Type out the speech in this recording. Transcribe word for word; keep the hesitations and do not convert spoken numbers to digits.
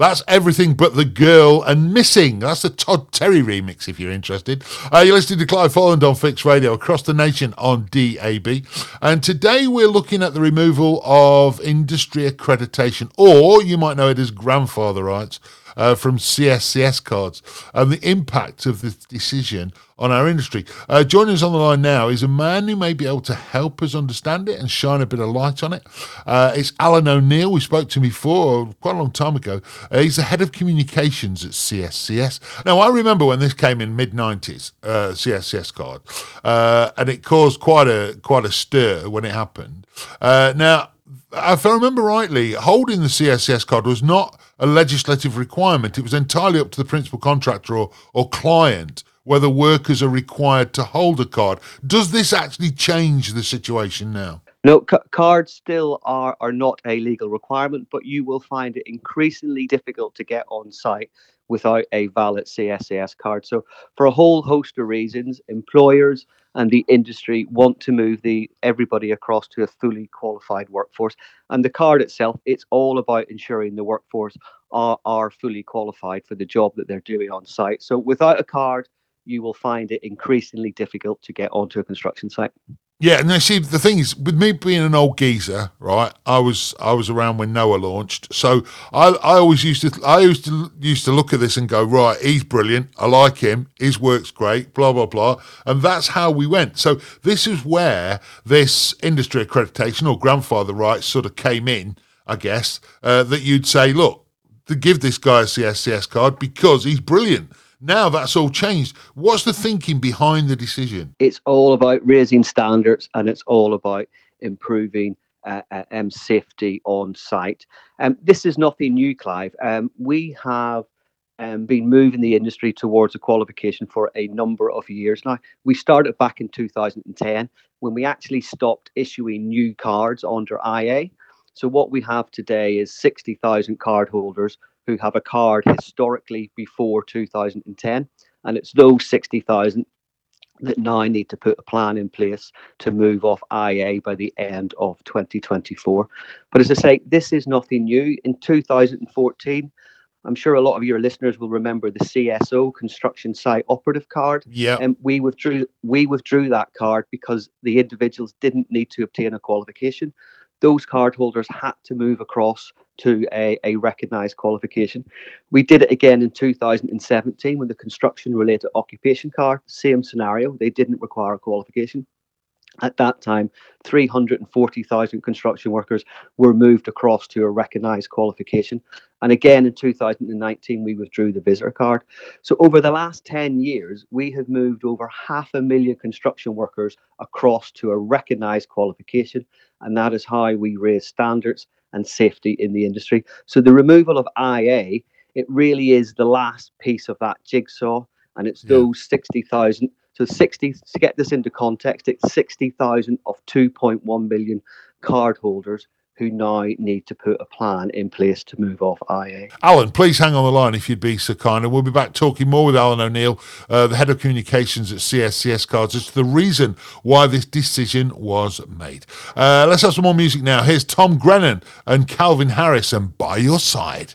That's Everything But the Girl and Missing. That's the Todd Terry remix, if you're interested. Uh, you're listening to Clive Folland on Fixed Radio across the nation on D A B. And today we're looking at the removal of industry accreditation, or you might know it as grandfather rights, uh, from C S C S cards, and the impact of this decision on our industry. Uh, joining us on the line now is a man who may be able to help us understand it and shine a bit of light on it. Uh, it's Alan O'Neill. We spoke to him before, quite a long time ago. Uh, he's the head of communications at C S C S. Now, I remember when this came in mid nineties, uh, C S C S card, uh, and it caused quite a quite a stir when it happened. Uh, now, if I remember rightly, holding the C S C S card was not a legislative requirement. It was entirely up to the principal contractor or, or client whether workers are required to hold a card. Does this actually change the situation now? No, c- cards still are, are not a legal requirement, but you will find it increasingly difficult to get on site without a valid C S C S card. So for a whole host of reasons, employers and the industry want to move the everybody across to a fully qualified workforce. And the card itself, it's all about ensuring the workforce are, are fully qualified for the job that they're doing on site. So without a card, you will find it increasingly difficult to get onto a construction site. Yeah, now see, the thing is, with me being an old geezer, right? I was I was around when Noah launched, so I I always used to I used to used to look at this and go, right, he's brilliant, I like him, his work's great, blah blah blah, and that's how we went. So this is where this industry accreditation or grandfather rights sort of came in, I guess. Uh, that you'd say, look, to give this guy a C S C S card because he's brilliant. Now that's all changed. What's the thinking behind the decision? It's all about raising standards, and it's all about improving uh, uh, um, safety on site. Um, this is nothing new, Clive. Um, we have um, been moving the industry towards a qualification for a number of years now. We started back in two thousand ten when we actually stopped issuing new cards under I A. So what we have today is sixty thousand cardholders who have a card historically before two thousand ten, and it's those sixty thousand that now need to put a plan in place to move off I A by the end of twenty twenty-four. But as I say, this is nothing new. In two thousand fourteen, I'm sure a lot of your listeners will remember the C S O, Construction Site Operative Card. Yeah. And we withdrew we withdrew that card because the individuals didn't need to obtain a qualification. Those cardholders had to move across to a, a recognised qualification. We did it again in two thousand seventeen with the construction related occupation card. Same scenario, they didn't require a qualification. At that time, three hundred forty thousand construction workers were moved across to a recognised qualification. And again, in two thousand nineteen, we withdrew the visitor card. So over the last ten years, we have moved over half a million construction workers across to a recognised qualification. And that is how we raise standards and safety in the industry. So the removal of I A, it really is the last piece of that jigsaw. And it's yeah. those sixty thousand. So sixty, to get this into context, it's sixty thousand of two point one million cardholders who now need to put a plan in place to move off I A. Alan, please hang on the line if you'd be so kind, and we'll be back talking more with Alan O'Neill, uh, the head of communications at C S C S Cards, as to the reason why this decision was made. Uh, let's have some more music now. Here's Tom Grennan and Calvin Harris and By Your Side.